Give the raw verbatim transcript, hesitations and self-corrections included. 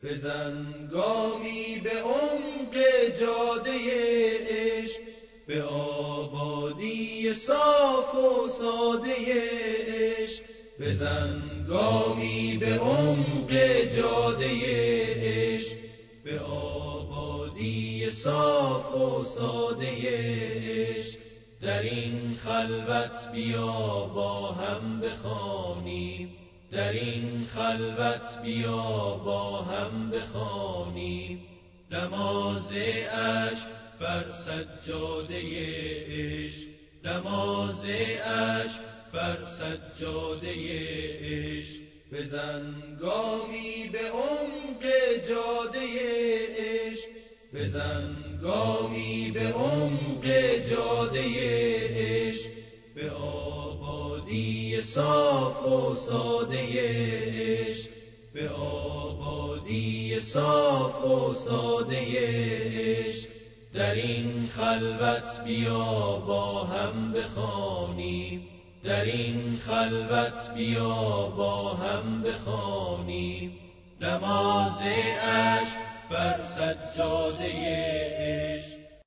بزن گامی به عمق جاده عشق، به آبادی صاف و ساده عشق. بزن گامی به عمق جاده عشق، به آبادی صاف و ساده عشق. در این خلوت بیا با هم بخوانیم، در این خلوت بیا با هم بخوانیم نماز عشق بر سجاده عشق، نماز عشق بر سجاده عشق. بزن گامی به عمق جاده عشق، بزن گامی به عمق جاده عشق، به آبادی صاف و ساده عشق، به آبادی صاف و ساده عشق. در این خلوت بیا با هم بخوانیم، در این خلوت بیا با هم بخوانیم نماز عشق بر سجاده عشق.